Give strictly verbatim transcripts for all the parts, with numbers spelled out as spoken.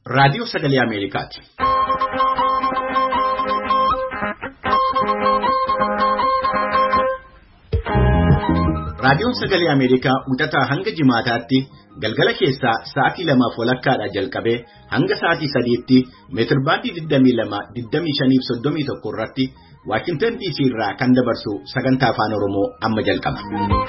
Radio Sagalee Ameerikaati. Raadiyoon Sagalee Ameerikaa wixataa hanga jimaataatti galgala keessaa sa'aatii lamaaf walakkaadhaa jalqabee hanga sa'aatii sadiitti meetir baandii digdamii lama digdamii shanii fi soddomii tokko irratti Washington D C irraa kan dabarsu sagantaa afaan Oromoo amma jalqaba.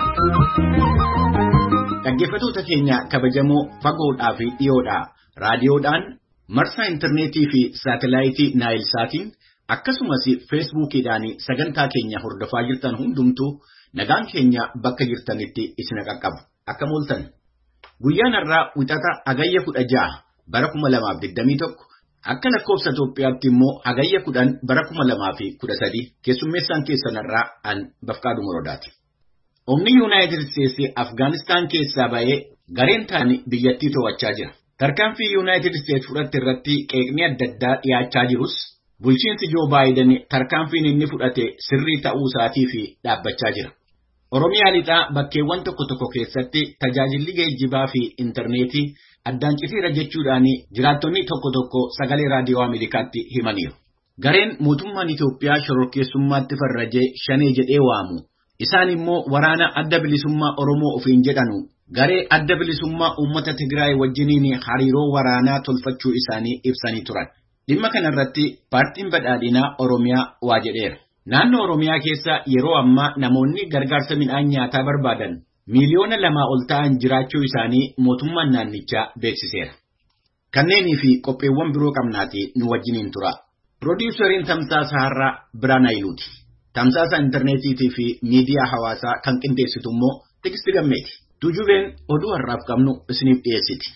Dhaggeeffattoota keenya kabajamoo fagoodhaa fi dhiyoodhaa raadiyoodhaan marsaa intarneetii fi saatelaayitii Naayilsaatiin akkasumas feesbuukiidhaan sagantaa keenya hordofaa jirtan hundumtuu nagaan keenya bakka jirtanitti isin qaqqabu. Akka mooltan guyyaan har'aa wixata hagayya kudha ja'a bara kuma lamaaf digdamii tokko akka lakkoofsa Itoophiyaatti immoo hagayya kudhan bara kuma lamaaf kudha sadii keessummeessaan keessan har'aa an Bafqaaduu Morodaati. Humni Yuunaayitid Isteetsi Afgaanistaan keessaa ba'ee gareen ta'anii biyyattii to'achaa jira. Tarkaanfii Yuunaayitid Isteetsi fudhatte irratti qeeqni adda addaa dhiyaachaa jirus bulchiinsi Joo Baayiden tarkaanfiin inni fudhate sirrii ta'uu isaatii fi dhaabbachaa jira. Oromiyaa lixaa bakkeewwan tokko tokko keessatti tajaajilli geejjibaa fi intarneetii addaan citiira jechuudhaan jiraattonni tokko tokko sagalee raadiyoo Ameerikaatti himaniiru. Gareen mootummaan Itoophiyaa shororkeessummaatti farrajee shanee jedhee waamu. Isaan immoo waraana adda bilisummaa Oromoo ofiin jedhanu garee adda bilisummaa uummata Tigraay wajjiniin hariiroo waraanaa tolfachuu isaanii ibsanii turan. Dhimma kanarratti paartiin badhaadhinaa Oromiyaa waa jedheera. Naannoo Oromiyaa keessa yeroo ammaa namoonni gargaarsa midhaan nyaataa barbaadan miiliyoona lamaa ol ta'an jiraachuu isaanii mootummaan naannichaa beeksiseera. Kanneenii fi qopheewwan biroo qabnaati nu wajjiniin tura. Piroodyuusariin Tamsaasa Har'aa Biraan Hayiluuti. Tamsaasa intarneetiitii fi miidiyaa hawaasaa kan qindeessitu immoo Tigistii Gammeeti. Tujubeen oduu har'aaf qabnu isiniif dhiyeessiti.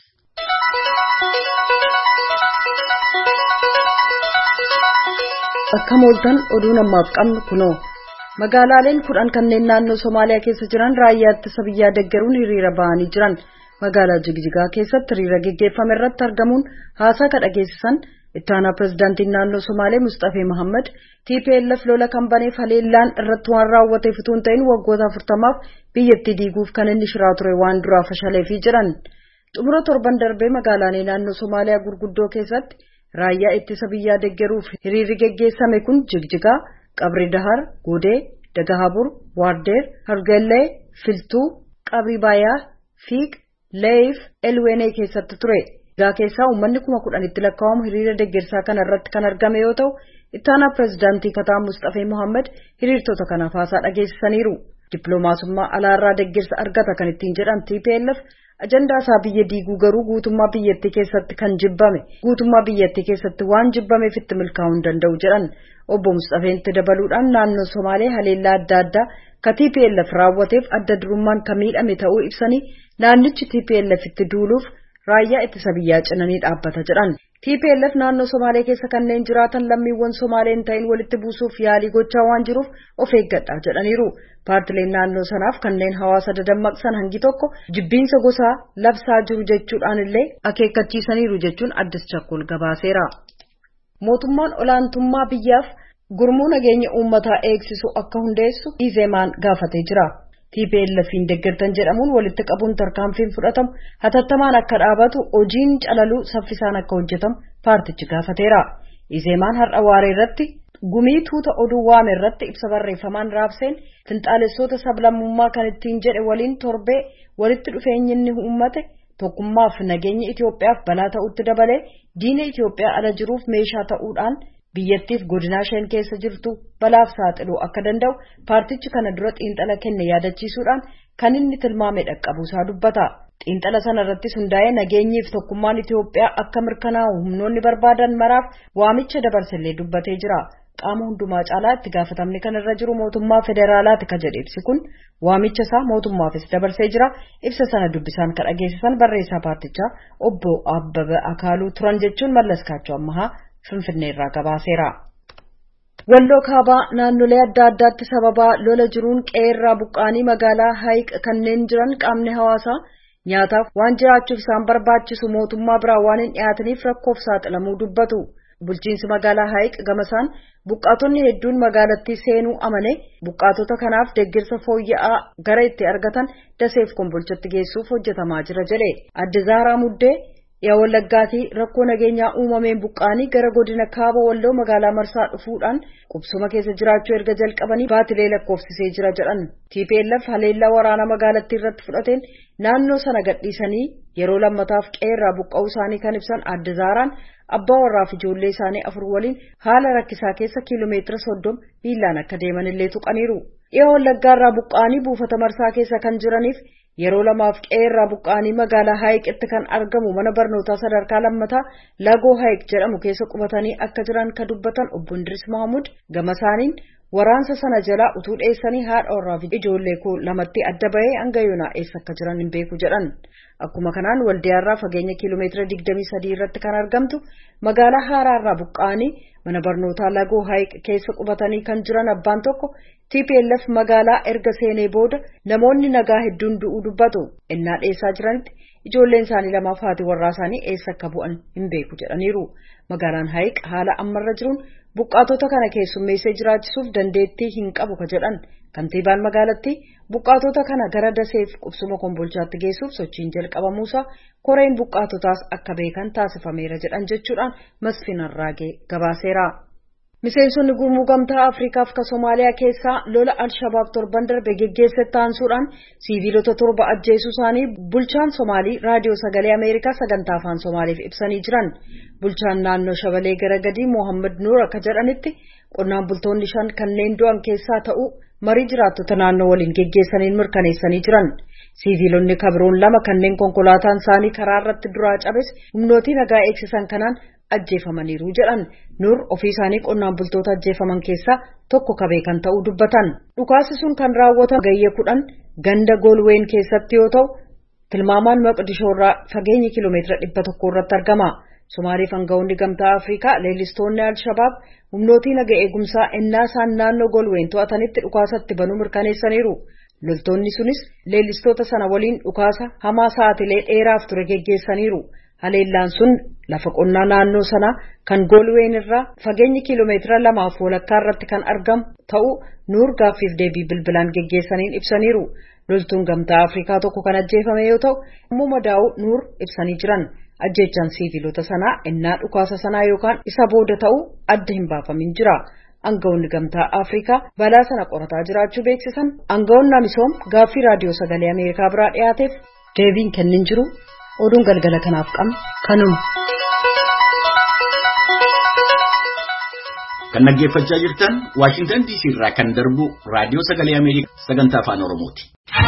Akka mooltan oduun ammaaf qabnu kunoo magaalaaleen kudhan kanneen naannoo Somaaliyaa keessa jiran raayyaa ittisa biyyaa deeggaruun hiriira ba'anii jiran. Magaalaa Jigjigaa keessatti hiriira geggeeffame irratti argamuun haasaa kan dhageessisan itti aanaa pirezidaantiin naannoo Somaalee Mustafee Mohammed T P L F lola kan baneef haleellaan irratti waan raawwateef utuu hin ta'in waggoota afurtamaaf biyyattii diiguuf kan inni shiraa ture waan duraa fashaleefii jiran. Xumura torban darbee magaalaalee naannoo Somaaliyaa gurguddoo keessatti raayyaa ittisa biyyaa deeggaruuf hiriirri geggeessame kun Jigjigaa, Qabri Dahar, Godee, Dagahabur, Waardeer, Hargellee, Filtuu, Qabri Baayaa, Fiiq, Leef, Elwenee keessatti ture. Gaa keessaa uummanni kuma kudhanitti lakkaa'amu hiriira deeggarsaa kana irratti kan argame yoo ta'u, itti aanaa pirezidaantii Kataa Mustafee Mohammed hiriirtota kanaaf haasaa dhageessisaniiru. Dippiloomaasummaa alaarraa deeggarsa argata kan ittiin jedhan T P L F ajandaa isaa biyya diiguu garuu guutummaa biyyattii keessatti kan jibbame guutummaa biyyattii keessatti waan jibbameef itti milkaa'uu hin danda'u jedhan. Obbo Mustafeetti dabaluudhaan naannoo Somaalee haleellaa adda addaa ka T P L F raawwateef adda durummaan kan miidhame ta'uu ibsanii naannichi T P L F itti duuluuf raayyaa ittisa biyyaa cinanii dhaabbata jedhan. T P L F naannoo Somaalee keessa kanneen jiraatan lammiiwwan Somaalee hin ta'in walitti buusuuf yaalii gochaa waan jiruuf of eeggadhaa jedhaniiru. Paartileen naannoo sanaaf kanneen hawaasa dadammaqsan hangi tokko jibbiinsa gosaa labsaa jiru jechuudhaan illee akeekkachiisaniiru jechuun Addis Chakkol gabaaseera. Mootummaan olaantummaa biyyaaf gurmuu nageenya uummataa eegsisu akka hundeessu Izeemaan gaafatee jira. T P L F'n deeggartan jedhamuun walitti qabuun tarkaanfiin fudhatamu hatattamaan akka dhaabatu hojiin calaluu saffisaan akka hojjetamu paartichi gaafateera. Izeemaan har'a waaree irratti gumii tuuta oduu waame irratti ibsa barreeffamaan raabseen finxaalessoota sablammummaa kan ittiin jedhe waliin torbee walitti dhufeenyi inni uummate tokkummaaf nageenya Itoophiyaaf balaa ta'utti dabalee diina Itoophiyaa ala jiruuf meeshaa ta'uudhaan biyyattiif godinaa isheen keessa jirtu balaaf saaxiluu akka danda'u paartichi kana dura xiinxala kenne yaadachiisuudhaan kan inni tilmaame dhaqqabuusaa dubbata. Xiinxala sana irratti hundaa'ee nageenyiif tokkummaan Itoophiyaa akka mirkanaa'u humnoonni barbaadan maraaf waamicha dabarsellee dubbatee jira. Qaama hundumaa caalaa itti gaafatamni kan irra jiru mootummaa federaalaati ka jedhe ibsi kun waamicha isaa mootummaafis dabarsee jira. Ibsa sana dubbisaan kan dhageessisan barreessaa paartichaa obbo Abbaba Akaaluu turan jechuun Mallas Kaachoo Ammahaa Finfinnee irraa gabaaseera. Walloo kaabaa naannolee adda addaatti sababaa lola jiruun qeerraa buqqaanii magaalaa Hayiq kanneen jiran qaamni hawaasaa nyaataaf waan jiraachuuf isaan barbaachisu mootummaa biraa waan hin dhiyaataniif rakkoof saaxilamuu dubbatu. Bulchiinsi magaalaa Hayiq gamasaan buqqaatonni hedduun magaalattii seenuu amane buqqaatota kanaaf deeggarsa fooyya'aa gara itti argatan daseef kombolchatti geessuuf hojjetamaa jira jedhe. Adde Zaaraa Muddee Yaa Wallaggaatti rakkoo nageenyaa uumameen buqqaanii gara godina Kaaba Walloo magaalaa Marsaa dhufuudhaan qubsuma keessa jiraachuu erga jalqabanii baatilee lakkoofsisee jira jedhan. T P L F haleellaa waraana magaalattii irratti fudhateen naannoo sana gadhiisanii yeroo lammataaf qeerraa buqqa'uu isaanii kan ibsan Adda Zaaraan abbaa warraa fi ijoollee isaanii afur waliin haala rakkisaa keessa kiiloomeetira soddoma miilaan akka deeman illee tuqaniiru. Yaa Wallaggaarraa buqqaanii buufata Marsaa keessa kan jiraniif yeroo lamaaf qeerraa buqqaanii magaalaa Haayiqitti kan argamu mana barnootaa sadarkaa lammataa Lagoo Haayiq jedhamu keessa qubatanii akka jiran ka dubbatan obbo Idris Mahmud gama isaaniin waraansa sana jalaa utuu dheessanii haadha warraa fi ijoollee koo lamatti adda bahee hanga yoonaa eessa akka jiran hin beeku jedhan. Akkuma kanaan Waldiyaarraa fageenya kiiloomeetira digdamii sadii irratti kan argamtu magaalaa Haaraarraa buqqaanii mana barnootaa Lagoo Haayiq keessa qubatanii kan jiran abbaan tokko T P L F magaalaa erga seenee booda namoonni nagaa hedduun du'uu dubbatu. Innaa dheessaa jiranitti ijoolleen isaanii lamaaf haati warraa isaanii eessa akka bu'an hin beeku jedhaniiru. Magaalaan Haayiq haala ammarra jiruun buqqaatota kana keessummeessee jiraachisuuf dandeettii hin qabu ka jedhan. Kantiibaan magaalattii buqqaatota kana gara Daseef qubsuma Kombolchaatti geessuuf sochiin jalqabamuusaa koreen buqqaatotaas akka beekan taasifameera jedhan jechuudhaan Masfin Arraagee gabaaseera. Miseensonni gurmuu gamtaa Afriikaaf ka Somaaliyaa keessaa lola Al-Shabaab torban darbe geggeesse taansuudhaan siiviilota torba ajjeesuu isaanii bulchaan Somaalii raadiyoo sagalee Ameerikaa sagantaa afaan Somaaliif ibsanii jiran. Bulchaan naannoo Shabalee Garagadii Mohammad Nuur akka jedhanitti qonnaan bultoonni shan kanneen du'an keessaa ta'uu marii jiraattota naannoo waliin geggeessaniin mirkaneessanii jiran. Siiviilonni kabiroon lama kanneen konkolaataan isaanii karaa irratti duraa cabes humnootii nagaa eegsisan kanaan ajjeefamaniiru jedhan. Nuur ofii isaanii qonnaan bultoota ajjeefaman keessaa tokko ka beekan ta'uu dubbatan. Dhukaasi sun kan raawwatame gayyee kudhan ganda Goolween keessatti yoo ta'u tilmaamaan Moqdishoo irraa fageenyi kiiloomeetira dhibba tokko irratti argama. Somaaliif aangawoonni gamtaa Afrikaa leellistoonni Al-Shabaab humnootii nagaa eegumsaa ennaa isaan naannoo Goolween to'atanitti dhukaasatti banuu mirkaneessaniiru. Loltoonni sunis leellistoota sana waliin dhukaasa hamaa sa'aatilee dheeraaf ture geggeessaniiru. Haleellaan sun lafa qonnaa naannoo sanaa kan Goolween irraa fageenyi kiiloomeetira lamaaf walakkaa irratti kan argamu ta'uu Nuur gaaffiif deebii bilbilaan geggeessaniin ibsaniiru. Loltuun gamtaa Afrikaa tokko kan ajjeefame yoo ta'u immoo madaa'uu Nuur ibsanii jiran. Ajjeechaan siiviilota sanaa ennaa dhukaasa sanaa yookaan isa booda ta'uu adda hin baafamin jira. Aangawoonni gamtaa Afrikaa balaa sana qorataa jiraachuu beeksisan. Aangawoonni Amisoom gaaffii raadiyoo sagalee Ameerikaa biraa dhiyaateef deebiin kennin jiru. Oduun galgala kanaaf qabnu kanuma. Kan dhaggeeffachaa jirtan Waashingtan D C irraa kan darbu raadiyoo sagalee Ameerikaa sagantaa afaan Oromooti.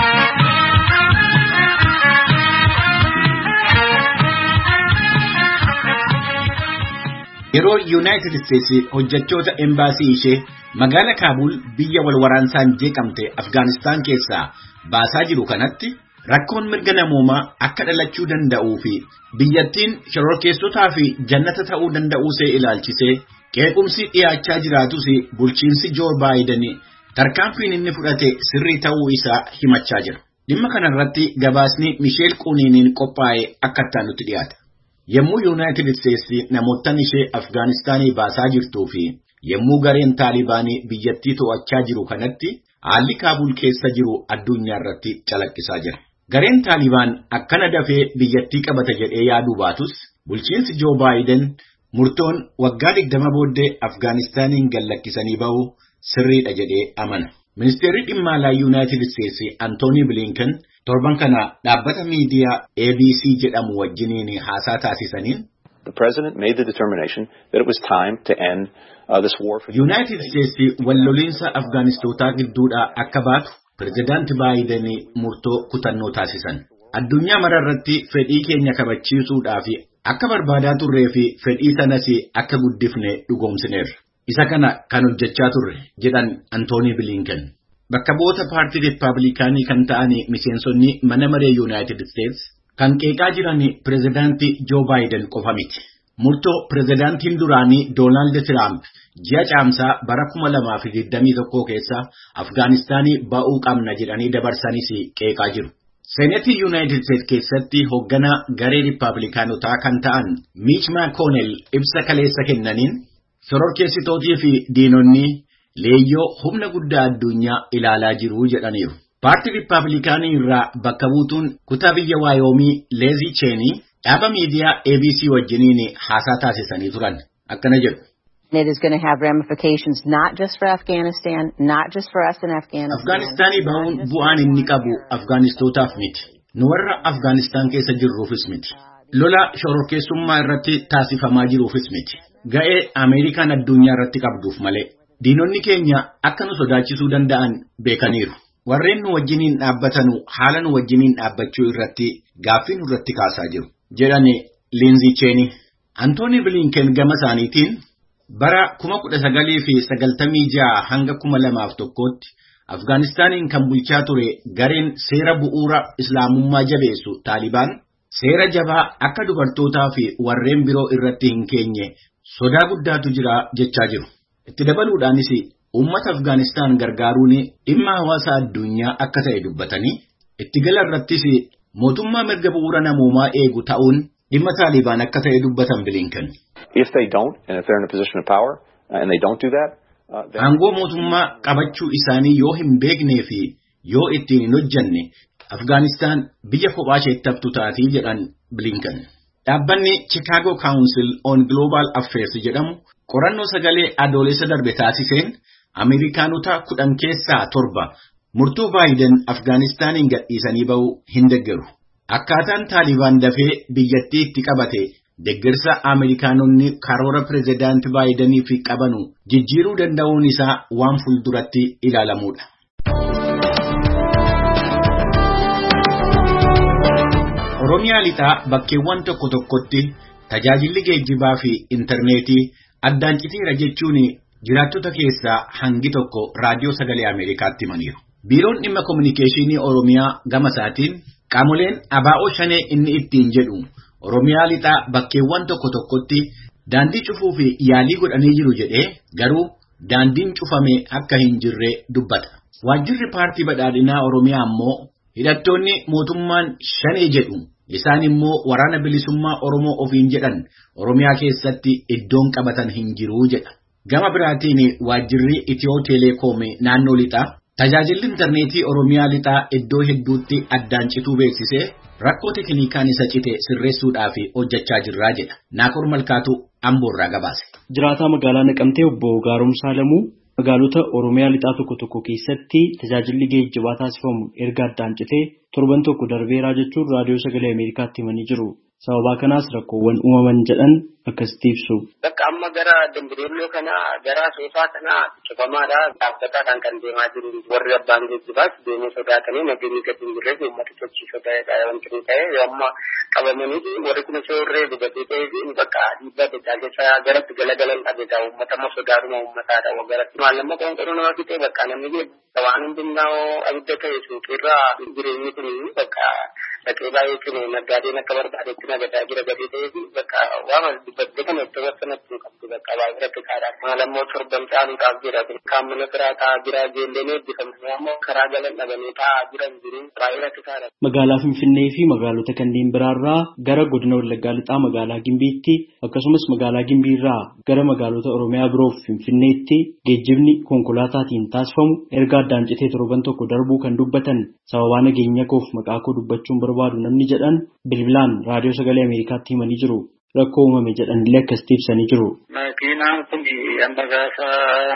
Yeroo United States hojjechoota embaasii ishee magaalaa Kaabul biyya wal waraansaan jeeqamte Afgaanistaan keessaa baasaa jiru kanatti rakkoon mirga namoomaa akka dhalachuu danda'uu fi biyyattiin shororkeessotaa fi jannata ta'uu danda'uu see ilaalchisee qeequmsi dhiyaachaa jiraatus bulchiinsi Joe Biden tarkaanfiin inni fudhate sirrii ta'uu isaa himachaa jira. Dhimma kanarratti gabaasni Michelle Quneeniin qophaa'e akka itti dhiyaata. Yemmuu United States namoottan ishee Afgaanistaanii baasaa jirtuu fi yemmuu gareen Taalibaanii biyyattii to'achaa jiru kanatti haalli Kaabul keessa jiru addunyaa irratti calaqqisaa jira. Gareen Taalibaan akkana dafee biyyattii qabata jedhee yaaduu baatus bulchiinsi Joe Biden murtoon waggaa digdama booddee Afgaanistaaniin gallakkisanii ba'u sirriidha jedhee amana. Ministeerri dhimma alaa United States Anthony Blinken torban kana dhaabbata miidiyaa A B C jedhamu wajjiniin haasaa taasisaniin The president made the determination that it was time to end uh, this war for United States walloliinsa Afgaanistootaa gidduudha akka baatu President Biden murtoo kutannoo taasisan. Addunyaa mararratti fedhii keenya kabachiisuudhaaf akka barbaadaa turree fi fedhii sanas akka guddifne dhugoomsineerra. Isa kana kan hojjechaa turre jedhan Anthony Blinken. Bakka bu'oota paartii Riippaabilikaanii kan ta'an miseensonni mana maree United States kan qeeqaa jiran pirezidaantii Joe Biden qofa miti. Murtoo pirezidaantiin duraanii Donald Trump ji'a caamsaa bara kuma lamaa fi digdamii tokko keessa Afgaanistaanii ba'uu qabna jedhanii dabarsanis qeeqaa jiru. Seenetii United States keessatti hoogganaa garee Riippaabilikaanotaa kan ta'an Mitch McConnell ibsa kaleessa kennaniin shororkeessitootii fi diinonni leeyyoo humna guddaa addunyaa ilaalaa jiru jedhaniiru. Paartii Riippaabilikaanii irraa bakka buutuun kutaa biyya Waayoomii Leezii Cheenii Dhaaba miidiyaa A B C wajjiniin haasaa taasisanii turan akkana jedhu. It is going to have ramifications not just for Afghanistan, not just for us in Afghanistan. Afghanistan ba'uun bu'aan inni qabu Afghanistootaaf miti. Nu warra Afghanistan keessa jirruufis miti. Lola shororkeessummaa irratti taasifamaa jiruufis miti. Ga'ee Ameerikaan addunyaa irratti qabduuf malee. Diinonni keenya akka nu sodaachisuu danda'an beekaniiru. Warreen nu wajjiniin dhaabbatanu haala nu wajjiniin dhaabbachuu irratti gaaffii nu irratti kaasaa jiru. Jedhani Lindsey Cheney. Anthony Blinken gama isaaniitiin bara kuma kudha sagalii fi sagaltamii ja'a hanga kuma lamaaf tokkootti Afgaanistaniin kan bulchaa ture gareen seera bu'uura Islaamummaa jabeessu Taalibaan seera jabaa akka dubartootaa fi warreen biroo irratti hin keenye sodaa guddaatu jira jechaa jiru. Itti dabaluudhaanis uummata Afgaanistaan gargaaruun dhimma hawaasa addunyaa akka ta'e dubbatanii itti gala irrattis mootummaa mirga bu'uura namoomaa eegu ta'uun dhimma Taalibaan akka ta'e dubbatan Blinken. If they don't, and if they're in a position of power, uh, and they don't do that, uh, then... Aangoo mootummaa qabachuu isaanii yoo hin beeknee fi yoo ittiin hin hojjanne Afgaanistaan biyya kophaa isheetti haftu taatii jedhan Blinken. Dhaabbanni Chicago Council on Global Affairs jedhamu qorannoo sagalee adoolessa darbe taasiseen Ameerikaanota kudhan keessaa torba murtuu Baayiden Afgaanistaaniin gadhiisanii ba'uu hin deeggaru. Akkaataan Taalibaan dafee biyyattii itti qabate deeggarsa Ameerikaanonni karoora pirezidaantii Baayideniif qabanu jijjiiruu danda'uun isaa waan fuulduratti ilaalamuudha. Oromiyaa lixaa bakkeewwan tokko tokkotti tajaajilli geejjibaa fi intarneetii addaan citeera jechuun jiraattota keessaa hangi tokko raadiyoo sagalee Ameerikaatti himaniiru. Biiroon dhimma kominikeeshinii Oromiyaa gama isaatiin qaamoleen abaa'oo shanee inni ittiin jedhu Oromiyaa lixaa bakkeewwan tokko tokkotti daandii cufuu fi yaalii godhanii jiru jedhee garuu daandiin cufame akka hin jirre dubbata. Waajjirri paartii badhaadhinaa Oromiyaa ammoo hidhattoonni mootummaan shanee jedhu isaan immoo waraana bilisummaa Oromoo ofiin jedhan Oromiyaa keessatti iddoon qabatan hin jiru jedha. Gama biraatiin waajjirri Itiyoo Teleekoom naannoo lixaa tajaajilli intarneetii Oromiyaa lixaa iddoo hedduutti addaan cituu beeksisee rakkoo tekniikaan isa cite sirreessuudhaaf hojjechaa jirraa jedha. Naakoor Malkaatu Amboorraa gabaase. Jiraataa magaalaa Naqamtee obbo Gaaromsaa Lamuu magaalota Oromiyaa lixaa tokko tokko keessatti tajaajilli geejjibaa taasifamu erga addaan citee torban tokko darbeeraa jechuun raadiyoo sagalee Ameerikaatti himanii jiru. Sababa kanaas rakkoowwan uumaman jedhan akkasitti ibsu. Bakka amma gara Dambireelloo kana gara Soofaa kana cufamaadha. Dhaabbataadhaan kan deemaa jiru warri abbaan geejjibaas deemee sodaatanii nageenyi gadi hin jirreef uummata sochii sodaa'edha wanti inni ta'e yoo amma qabamanii warri kun soorree dubatee ta'ee fi bakka dhiibbaa deddaagessa garatti galagalan dhabeedha. Uummata amma sodaadhuma uummataadha wagaratti. Maallamma qoonqoroo nama fixee bakka namni waan hundumnaa abidda ta'e suuqiirraa jireenyi kun bakka dhaqee baay'eetiin naggaadeen akka barbaadetti nagadaa jira gadi ta'ee fi bakka waan dubbattee kana itti wasanatti hin qabdu bakka baay'ee rakkisaadha. Maalammoo torban caaluudhaaf jira. Kaamuna firaa taa'aa jira ijoolleen eebbifamanii ammoo karaa galan dhabanii taa'aa jiran jiru baay'ee rakkisaadha. Magaalaa Finfinnee fi magaalota kanneen biraarraa gara godina Wallaggaa lixaa magaalaa Gimbiitti akkasumas magaalaa Gimbiirraa gara magaalota Oromiyaa biroof Finfinneetti geejjibni konkolaataatiin taasifamu erga addaan citee torban tokko darbuu kan dubbatan sababaa nageenya koof maqaa koo dubbachuun barbaadu namni jedhan bilbilaan raadiyoo sagalee Ameerikaatti himanii jiru. Rakkoo uumame jedhan illee akkasitti ibsanii jiru. Makiinaan kun amma gaafa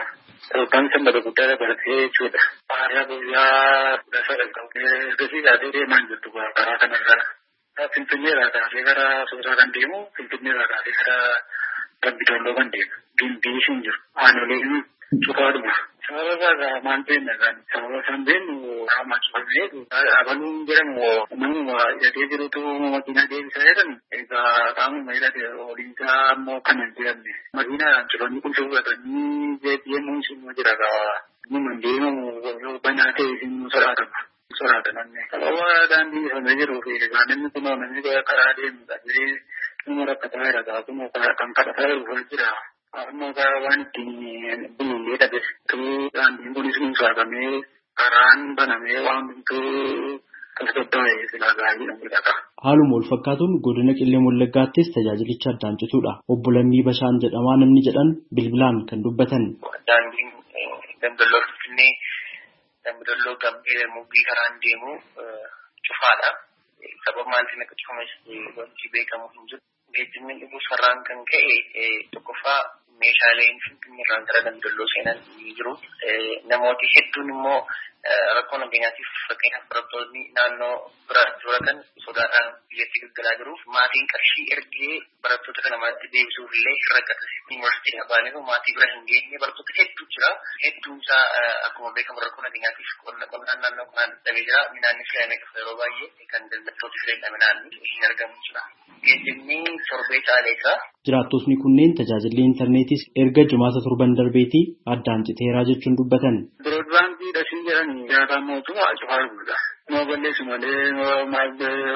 kan sanbata guddaa dabalatee jechuudha. Haala guyyaa gaafa dhaqqabee ergasii gaafii deemaan jirtu karaa kanarra. Finfinneerraa kaasee gara Soosaa kan deemu Finfinneerraa kaasee gara Dambidolloo kan deemu. Gimbii hin jiru. Aanoleen cufaadhuma. Sababa irraa maal beekna kan sababa isaan beeknu haama cufamee abaluun jedhamu namuma hidhatee jirutu makiinaa deebisaa jedhan egaa qaamuma hidhate oliinsaa ammoo kan hin jedhamne makiinaadhaan cufanii kun fuudhatanii deemuun simmoo jira gaa numa deemamu yoo banaa ta'e simmoo sodaatama sodaatananne sababa daandii ifamee jiruu fi egaa namni kunoo namni karaa deemu dhabee nama rakkataa jira gaa kunoo kan kadhataa jiru jira. Amma waan ittiin bunullee dhabeessituu daandiin kunis nu saagamee karaan banamee waan hundumtuu tasgabbaa'ee silaa gaarii dha. Haaluma wal fakkaatuun godina Qillee Wallaggaattis tajaajilicha addaan cituudha. Obbo Lammii Bashaan jedhamaa namni jedhan bilbilaan kan dubbatan. Daandiin Dambidolloo Finfinnee Dambidolloo Gambee Mugii karaan deemu cufaadha. sababa maaltiin akka cufames wanti beekamu hin jiru. Geejjibni dhibuu sarraan kan ka'e tokkoffaa meeshaaleen finfinneerraan gara Dambidoolloo seenan ni jiru. Namooti hedduun immoo rakkoo nageenyaatiif fakkeenyaaf barattoonni naannoo biraatti jiraatan sodaadhaan biyyatti galgalaa jiruuf maatiin qarshii ergee barattoota kana manatti deebisuuf illee rakkata. Yuunivarsiitiin abbaanin maatii bira hin geenye barattoota hedduu jira. Hedduun isaa akkuma beekamu rakkoo nageenyaatiif qonna qonnaan naannoo kanaan dadhabee jira. Midhaanni fe'amee dhufa yeroo baay'ee kan daldaltoota fe'amee midhaanni hin argamu jira. Geejjibni torbee caaleessa. Jiraattotni kunneen tajaajilli intarneetiis erga jimaata torban darbeetii addaan citeeraa jechuun dubbatan. Biroodbaandii dhasii jedhan nyaataa mootummaa cufaa guddaa. Noo balleessu malee maal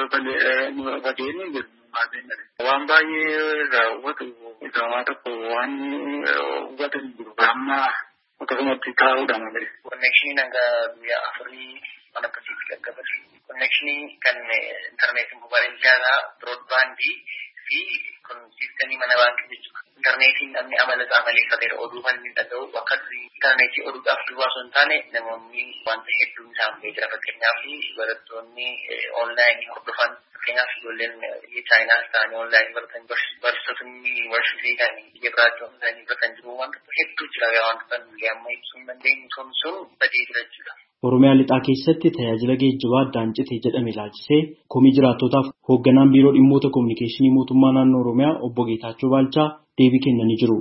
bakkee ni jiru. Waan baay'ee raawwatu gamaa tokko waan hubatan jiru. Amma akkasumatti taa'uudha malee. Konnekshinii hanga guyyaa afurii waan akkasiitti qaqqabate. Konnekshinii kan intarneetiin mobaayilii jaalaa biroodbaandii fi kun siistemii mana baankii jechuudha. Intarneetiin namni amala isaa maleeffateera oduu kan inni dhaga'u akka intarneetii oduudhaaf duwwaa osoo hin taane namoonni wanta hedduun isaanii jira. Fakkeenyaaf barattoonni onlaayinii hordofan fakkeenyaaf ijoolleen biyya chaayinaas ta'anii onlaayinii baratan barsiisotni yuunivarsiitii ta'anii biyya biraatti onlaayinii baratan jiru wanta hedduu jira wanta kan amma ibsuu hin dandeenye sun sun badee jira jechuudha. Oromiyaa lixaa keessatti tajaajila geejjibaa addaan cite jedhame ilaalchisee komii jiraattotaaf hoogganaan biiroo dhimmoota kominikeeshinii mootummaa naannoo Oromiyaa obbo Geetaachoo Baalchaa deebii kennanii jiru.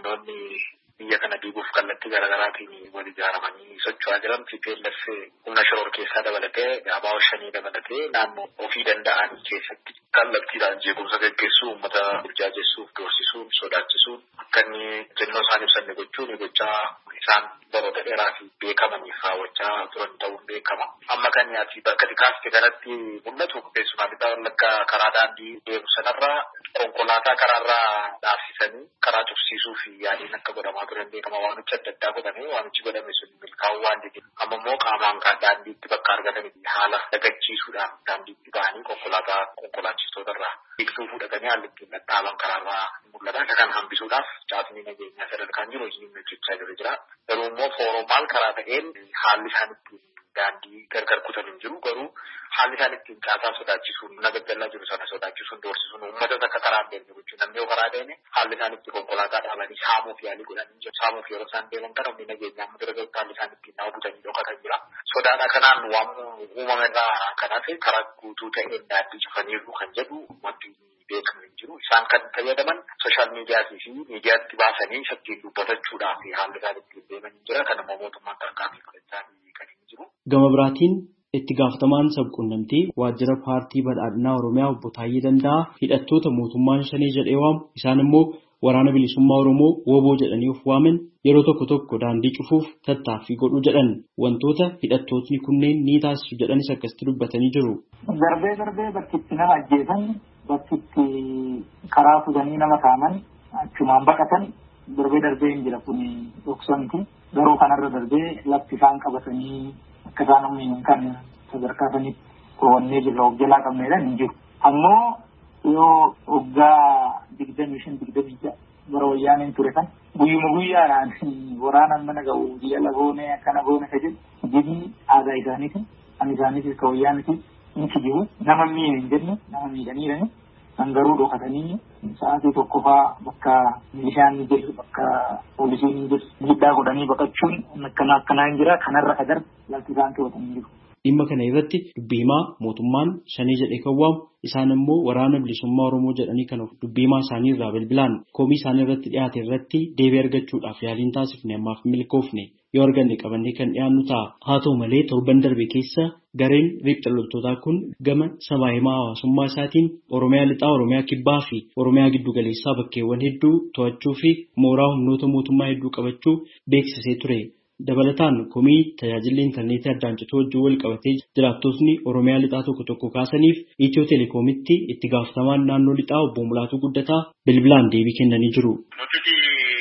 Biyya kana diiguuf kallattii garaagaraatiin wal ijaaramanii socho'aa jiran T P L F humna shoror keessaa dabalatee abbaa shanii dabalatee naannoo ofii danda'an keessatti kallattiidhaan jeequmsa gaggeessuu, uummata burjaajessuuf, doorsisuun, sodaachisuun akka inni jennoo isaan ibsanne gochuun gochaa isaan baroota dheeraa fi beekamaniif raawwachaa turan ta'uun beekama. Amma kan nyaati bakka xiqqaatti kanatti mul'atu keessumaa bitaa wallaggaa karaa daandii deemu sanarraa konkolaataa karaarraa dhaabsisanii karaa cufsiisuu fi yaaliin akka godhamaa turan beekama. Waamicha adda addaa godhamee waamichi godhame sun milkaa'uu waan dide amma immoo qaamaan kan daandiitti bakka argatanii haala dagachiisuudhaan daandiitti ba'anii konkolaataa konkolaachistoota Biqiltuu fudhatanii haalli ittiin dhadhaaban karaarraa mul'ata. Isa kan hambisuudhaaf caasni nageenyaa sadarkaan jiru hojiin hojjechaa jiru jira. Garuu immoo fooromaal karaa ta'een haalli isaan ittiin daandii gargar kutan hin jiru. Garuu haalli isaan ittiin caasaa sodaachisuun nagaggallaa jiru sana sodaachisuun doorsisuun uummata akka karaa deemne gochuun namni yoo karaa deeme haalli isaan ittiin konkolaataa dhaabanii saamuuf yaalii godhanii jiru. Saamuuf yeroo isaan deeman kana humni nageenyaa amma dura gahutti haalli isaan ittiin nama butanii dhokatan jira. Sodaadha kanaan waan uumamerraa kanaaf karaa guutuu ta'een daandii cufaniiru kan jedhu wanti beekamu hin jiru. Isaan kan fayyadaman sooshaal miidiyaatii fi miidiyaatti baasanii ittiin dubbatachuudhaaf haalli isaan ittiin deeman jira. Kan immoo mootummaan tarkaanfii fudhachaa kan hin jiru. Gama biraatiin itti gaafatamaan sabquunnamtii waajjira paartii badhaadhinaa Oromiyaa obbo Taayyee Danda'aa hidhattoota mootummaan shanii jedhee waamu isaan immoo waraana bilisummaa Oromoo woboo jedhanii of waaman yeroo tokko tokko daandii cufuuf tattaaffii godhuu jedhan wantoota hidhattootni kunneen ni taasisu jedhanis akkasitti dubbatanii jiru. Darbee darbee bakki itti nama ajjeesan bakki itti karaa fudhanii nama kaaman achumaan baqatan darbee darbee hin jira kun dhoksanti garuu kanarra darbee lafti isaan qabatanii akka isaan humni kan sadarkaa sanitti to'annee jirra of jalaa qabneedha hin jiru. Ammoo yoo waggaa digdamii shan digdamii ja'a bara wayyaaneen ture kan guyyuma guyyaadhaan waraanaan mana ga'u biyya lagoonee akkana goone ka jedhu jedhii aadaa isaaniiti kan isaaniitis ka wayyaanitis inti jiru nama miidhe hin jenne nama miidhaniirani kan garuu dhokatanii sa'aatii tokko faa bakka milishaan ni jiru bakka poolisiin ni jiru miidhaa godhanii baqachuun akkana akkanaa hin jira kanarra kadar lafti isaan to'atanii jiru. Dhimma kana irratti dubbiimaa mootummaan shanii jedhee kan waamu isaan immoo waraana bilisummaa Oromoo jedhanii kan of dubbiimaa isaanii irraa bilbilaan komii isaanii irratti dhiyaate irratti deebii argachuudhaaf yaaliin taasifne ammaaf milkoofne yoo arganne qabannee kan dhiyaannu ta'a. Haa ta'u malee torban darbe keessa gareen riphxa loltootaa kun gama sabaa himaa hawaasummaa isaatiin Oromiyaa lixaa, Oromiyaa kibbaa fi Oromiyaa giddu galeessaa bakkeewwan hedduu to'achuu fi mooraa humnoota mootummaa hedduu qabachuu beeksisee ture. Dabalataan komii tajaajilli intarneetii addaan cituu wajjin wal qabatee jiraattotni Oromiyaa lixaa tokko tokko kaasaniif Itiyoo Telekoomitti itti gaafatamaan naannoo lixaa obbo Mulaatuu Guddataa bilbilaan deebii kennanii jiru. Nuti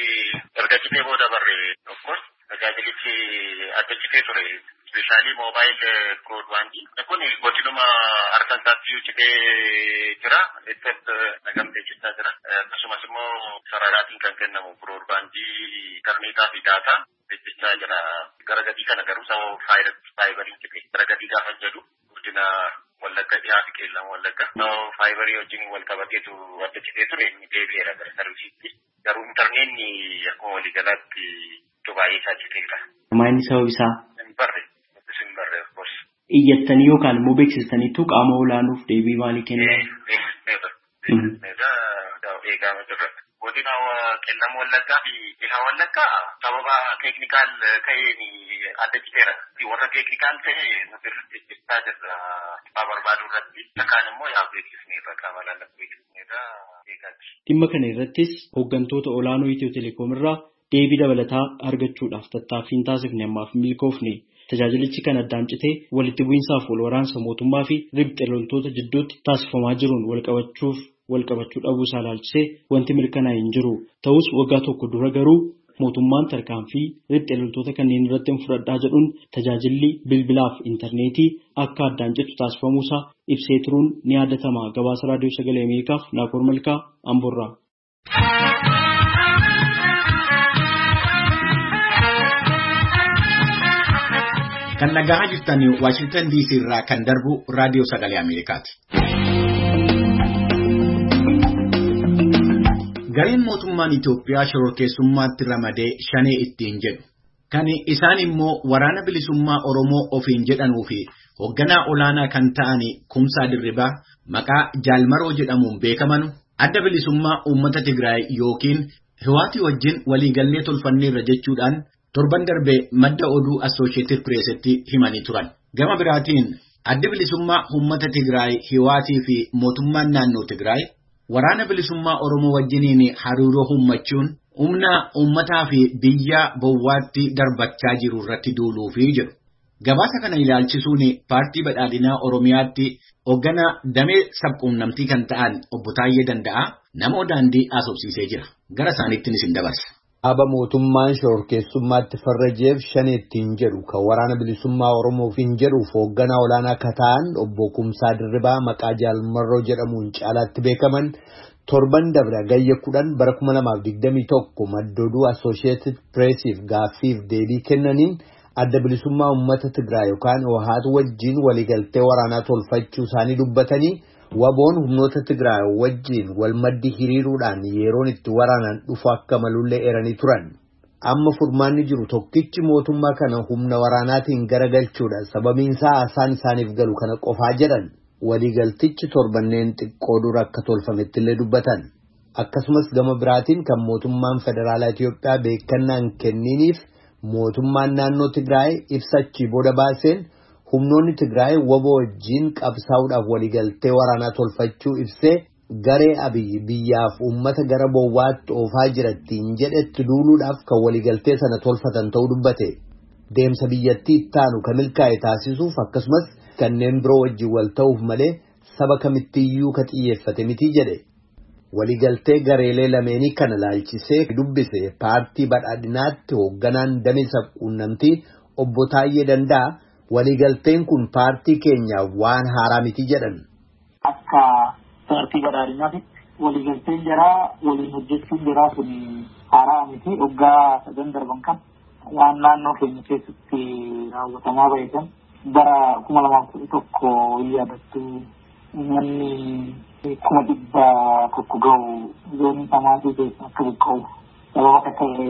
erga citee booda barree tokkos tajaajilichi adda citee ture. Ispeeshaalii moobaayil biroodbaandii. Kun godinuma harka isaatti citee jira. Ittis nagamtee jechaa jira. Akkasumas immoo sararaatiin kan kennamu biroodbaandii intarneetaa fi daataa. Jechaa jira gara gadii kana garuu sababa faayibarii jedhee gara gadii gaafa jedhu guddina wallagga dhiyaatu keellan wallagga. Faayibarii wajjin wal qabateetu adda citee ture inni deebi'eera gara sarvisiitti. Garuu intarneetni akkuma waliigalaatti baay'ee isaa citeera. Maayini sababa isaa? Hin barre. Hin barre of course. Iyyattanii yookaan immoo beeksistaniitu qaama olaanuuf deebii maalii kennan? Eegaa jirra. Godina qellam wallaggaa fi dhiha wallaggaa sababa teeknikaal ta'een adda citeera. Warra teeknikaal ta'e nuti irratti hojjechaa jirra. Barbaaduu irratti kaan immoo yaa beeksisnee irra qaama laalla beeksisnee irra eegaati. Dhimma kana irrattis hooggantoota olaanoo Itiyoo Telekoom irraa deebii dabalataa argachuudhaaf tattaaffiin taasifne ammaaf milkoofne. Tajaajilichi kan addaan citee walitti bu'iinsaaf wal waraansa mootummaa fi riphxee loltoota jidduutti taasifamaa jiruun wal qabachuuf wal qabachuu dhabuu isaa ilaalchisee wanti mirkanaa'e hin jiru. Ta'us waggaa tokko dura garuu mootummaan tarkaanfii riphxee loltoota kanneen irratti hin fudhadhaa jedhuun tajaajilli bilbilaaf intarneetii akka addaan citu taasifamuusaa ibsee turuun ni yaadatama. Gabaasa raadiyoo sagalee Ameerikaaf Naakoor Malkaa Amboorraa. Kan nagaa jirtanii Washington D C irraa kan darbu raadiyoo sagalee Ameerikaati. Gareen mootummaan Itoophiyaa shororkeessummaatti ramadee shanee ittiin jedhu. Kan isaan immoo waraana bilisummaa Oromoo ofiin jedhanuu fi hoogganaa olaanaa kan ta'an Kumsaa Dirribaa maqaa Jaalmaroo jedhamuun beekaman adda bilisummaa uummata Tigraay yookiin Hiwaatii wajjin waliigallee tolfanneerra jechuudhaan torban darbee madda oduu Associated Pressitti himanii turan. Gama biraatiin adda bilisummaa uummata Tigraay Hiwaatii fi mootummaan naannoo Tigraay waraana bilisummaa Oromoo wajjiniin hariiroo uummachuun humna uummataa fi biyya bowwaatti darbachaa jiru irratti duuluufi jedhu. Gabaasa kana ilaalchisuun paartii badhaadhinaa Oromiyaatti hoogganaa damee sabquunnamtii kan ta'an obbo Taayyee Danda'aa nama daandii asobsiisee jira. Gara isaaniittiin isin dabarsa. Aba mootummaan shororkeessummaatti farrajeef shanee ittiin jedhu kan waraana bilisummaa Oromoof hin jedhuuf hoogganaa olaanaa kan ta'an obbo Kumsaa Dirribaa maqaa Jaalmarroo jedhamuun caalaatti beekaman torban dabre gayya kudhan bara kuma lamaaf digdamii tokko madda oduu Associated Pressiif gaaffiif deebii kennaniin adda bilisummaa uummata Tigraay yookaan Hiwaat wajjin waliigaltee waraanaa tolfachuu isaanii dubbatanii waboon humnoota Tigraay wajjin wal maddi hiriiruudhaan yeroon itti waraanan dhufu akka malullee eeranii turan. Amma furmaanni jiru tokkichi mootummaa kana humna waraanaatiin garagalchuudha. Sababiin isaa asaan isaaniif galu kana qofaa jedhan. Waliigaltichi torbanneen xiqqoo dura akka tolfametti illee dubbatan. Akkasumas gama biraatiin kan mootummaan federaalaa Itiyoophiyaa beekannaan kenniiniif mootummaan naannoo Tigraay ibsachii booda baaseen humnoonni Tigraay waboo wajjin qabsaa'uudhaaf waliigaltee waraanaa tolfachuu ibsee garee Abiyyi biyyaaf uummata gara bowwaatti oofaa jirattiin jedhetti duuluudhaaf kan waliigaltee sana tolfatan ta'uu dubbate. Deemsa biyyattii ittaanu kan milkaa'e taasisuuf akkasumas kanneen biroo wajjin wal ta'uuf malee saba kamittiyyuu ka xiyyeeffate miti jedhe. Waliigaltee gareelee lameenii kana laalchisee dubbise paartii badhaadhinaatti hoogganaan damee sabquunnamtii obbo Taayyee Danda'aa waliigalteen kun paartii keenyaaf waan haaraa miti jedhan. Akka paartii badhaadhinaatti waliigalteen jiraa waliin hojjechuun jiraa kun haaraa miti. Waggaa sadan darban kan waan naannoo keenya keessatti raawwatamaa baay'atan bara kuma lamaaf kudha tokko yaadattu uummanni kuma dhibba tokko ga'u zoonii samaatii keessa akka buqqa'u sababa akka ta'e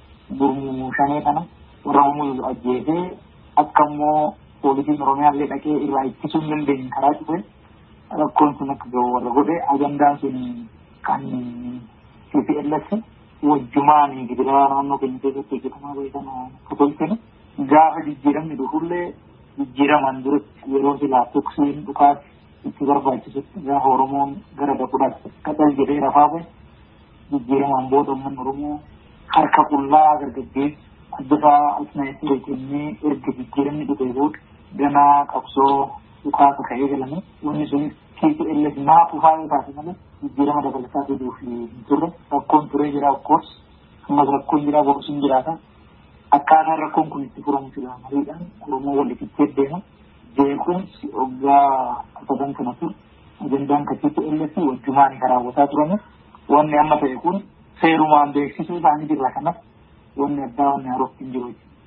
gurmuu shanee kana Oromoo ajjeesee akka immoo poolisiin Oromiyaa illee dhaqee irraa ittisuu hin dandeenye karaa cufe rakkoon sun akka ga'u warra godhe ajandaan sun kan C P L S wajjumaan gidiraa naannoo keenya keessatti hojjetamaa baay'atan tolchine gaafa jijjiiramni dhufullee jijjiiraman duratti yeroo silaa tuksiin dhukaas itti barbaachisutti gaafa Oromoon gara dafuudhaaf qaxal jedhee rafaa bahe jijjiiraman booda uummanni Oromoo harka qullaa gargaggeessu addasaa alsinaayittii kennee erga jijjiiramni dhufee booda ganaa qabsoo dhukaasa ka'ee galame wanni sunis T P L F naafuu faayee taate malee jijjiirama dabalataa fiduuf hin turre rakkoon turee jira of course ammas rakkoon jira borusin jiraata akkaataan rakkoon kun itti furamu fila mariidhaan Oromoo walitti deema jeequmsi waggaa sadan kana ture ajandaan ka T P L F wajjumaan raawwataa turame wanni amma ta'e kun seerumaan beeksisuu isaanii jirra kanas wanni addaa wanni haroof hin jiru.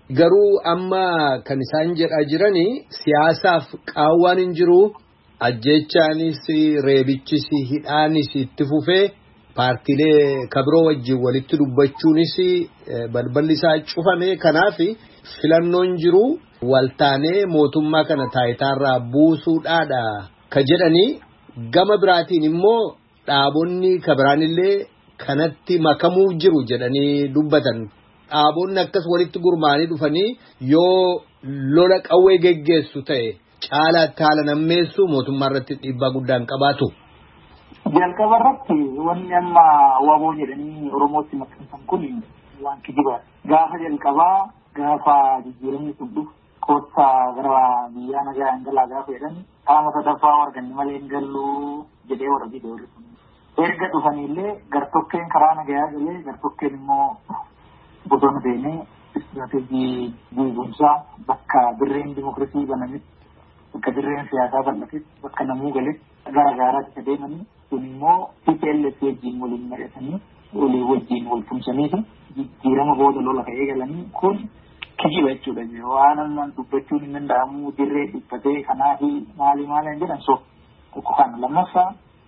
Garuu amma kan isaan jedhaa jiranii siyaasaaf qaawwaan hin jiru ajjechaanis reebichis hidhaanis itti fufee paartiilee kabiroo wajjin walitti dubbachuunis balballi isaa cufame kanaaf filannoon jiru waltaanee mootummaa kana taayitaarraa buusuudhaadha ka jedhanii gama biraatiin immoo dhaabonni kabiraanillee kanatti makamuu jiru jedhanii dubbatan. Dhaabonni akkas walitti gurmaanii dhufanii yoo lola qawwee geggeessu ta'e caalaatti haala nammeessu mootummaa irratti dhiibbaa guddaan qabaatu. Jalqaba irratti wanni amma waboo jedhanii Oromootti maxxansan kun waan kijiba. Gaafa jalqabaa gaafa jijjiiramni sun dhufu koottaa gara biyyaa nagaa hin galaa gaafa jedhan qaama sadaffaa arganne malee hin gallu jedhee warra biyya warri sun. Erga dhufanillee gartokkeen karaa nagayaa galee gartokkeen immoo bosona deemee istiraatejii guutumsaa bakka dirreen dimokiraasii banametti bakka dirreen siyaasaa bal'atetti bakka namuu galetti gara gaaraatti adeemanii kun immoo T P L F wajjin waliin mari'atanii walii wajjin wal tumsanii fi jijjiirama booda lola ka'ee galanii kun kijiba jechuudha. Waan ammaan dubbachuun hin danda'amu dirree dhiphatee kanaa fi maali maali jedhan so tokko kana lammaffaa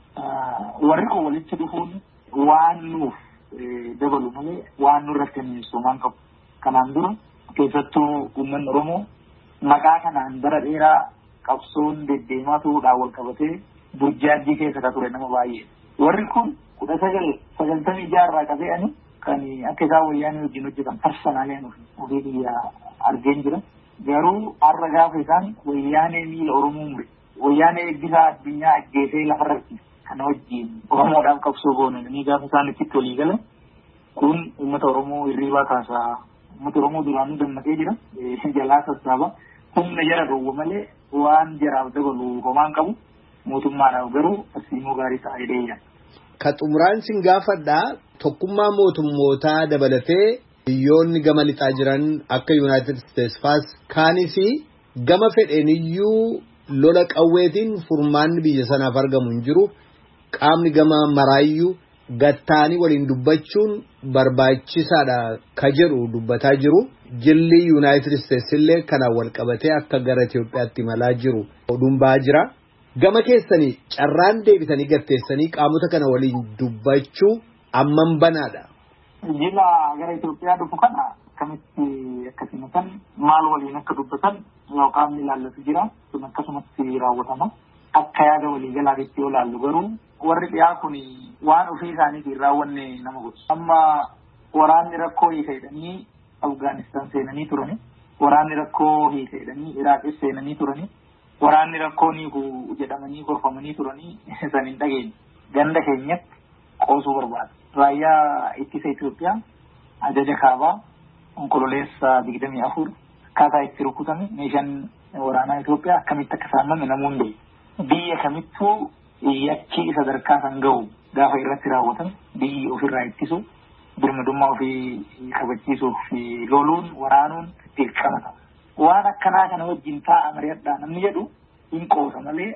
warri kun walitti dhufuun waan nuuf dabalu malee waan nurratti mi'eessumaan qabu. Kanaan dura keessattuu uummanni Oromoo maqaa kanaan bara dheeraa qabsoon deddeemaa turuudhaan wal qabatee burjaajii keessa ka ture nama baay'ee. Warri kun kudha sagal sagaltamii jaarraa qabeeyanii kan akka isaan wayyaanii wajjin hojjetan parsanaaleen ofii biyya argeen jira. Garuu har'a gaafa isaan wayyaanee miila Oromoo mure wayyaanee eebbisaa addunyaa ajjeesee lafarratti kana wajjin Oromoodhaaf qabsoo goonanii gaafa isaan itti walii galan kun uummata Oromoo hirriibaa kaasaa uummata Oromoo duraanuu dammaqee jira jalaa sassaaba humna jara dhowwa malee waan jaraaf dabalu homaan qabu mootummaadhaaf garuu asiimmoo gaarii ta'ee deebi'a. Ka xumuraan sin gaafadhaa tokkummaa mootummootaa dabalatee biyyoonni gama lixaa jiran akka United States faas kaanis gama fedheeniyyuu lola qawweetiin furmaanni biyya sanaaf argamu hin jiru qaamni gama maraayyuu gattaanii waliin dubbachuun barbaachisaadha ka jedhu dubbataa jiru. Jilli United States illee kanaan wal qabatee akka gara Itoophiyaatti imalaa jiru oduun ba'aa jira. Gama keessanii carraan deebitanii gatteessanii qaamota kana waliin dubbachuu amman banaadha. Jila gara Itoophiyaa dhufu kana akkamitti akkasuma kan maal waliin akka dubbatan yoo qaamni ilaallatu jira sun akkasumatti raawwatama. Akka yaada waliigalaa jetti yoo laallu garuu warri dhiyaa kun waan ofii isaaniitiin raawwanne nama godhu. Amma waraanni rakkoo hiikanii Afgaanistaan seenanii turani. Waraanni rakkoo hiikanii Iraaqis seenanii turani. Waraanni rakkoo niiku jedhamanii gorfamanii turanii san hin dhageenye. Ganda keenyatti qoosuu barbaada. Raayyaa ittisa Itoophiyaa ajaja kaabaa onkololeessa digdamii afur akkaataa itti rukutame meeshaan waraanaa Itoophiyaa akkamitti akka saamame namoonni biyya kamittuu yakki sadarkaa kan ga'u gaafa irratti raawwatan biyyi ofirraa ittisu birmadummaa ofii kabachiisuuf loluun waraanuun dirqama. Waan akkanaa kana wajjin taa'a mari'adhaa namni jedhu hin qoosa malee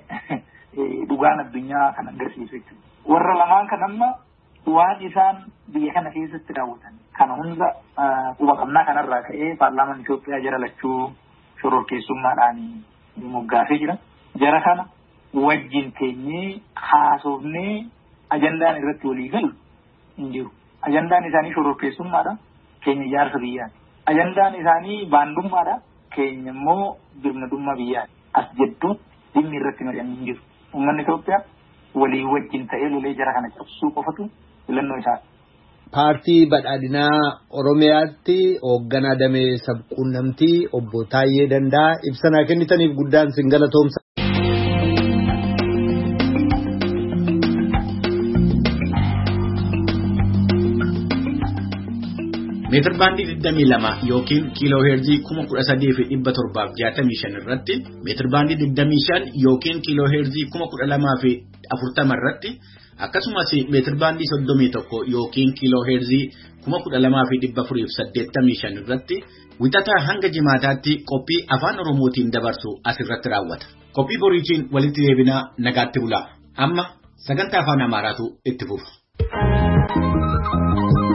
dhugaan addunyaa kan agarsiisu jechuudha. Warra lamaan kan amma waan isaan biyya kana keessatti raawwatan kana hunda quba qabnaa kanarraa ka'ee paarlaamaan Itoophiyaa jara lachuu shororkeessummaadhaan moggaasee jira. Jara kana wajjin teenyee haasofnee ajandaan irratti walii galu hin jiru. Ajandaan isaanii shororkeessummaadha. Keenya ijaarsa biyyaati. Ajandaan isaanii baandummaadha. Keenya immoo birmadummaa biyyaati. As jedhuutti dhimmi irratti mari'an hin jiru. Uummanni Itoophiyaa walii wajjin ta'ee lolee jara kana cabsuu qofatu filannoo isaati. Paartii badhaadhinaa Oromiyaatti hoogganaa damee sabquunnamtii obbo Taayyee Dandaa ibsa naa kennitaniif guddaan sin galatoomsa. Meetir baandii digdamii lama yookiin kiiloo heerzii kuma kudha sadii fi dhibba torbaaf jaatamii shan irratti meetir baandii digdamii shan yookiin kiiloo heerzii kuma kudha lamaa fi afurtama irratti akkasumas meetir baandii soddomii tokko yookiin kiiloo heerzii kuma kudha lamaa fi dhibba afurii fi saddeettamii shan irratti wixataa hanga jimaataatti qophii afaan Oromootiin dabarsu asirratti raawwata. Qophii boriitiin walitti deebinaa nagaatti bulaa. Amma sagantaa afaan Amaaraatu itti fufa.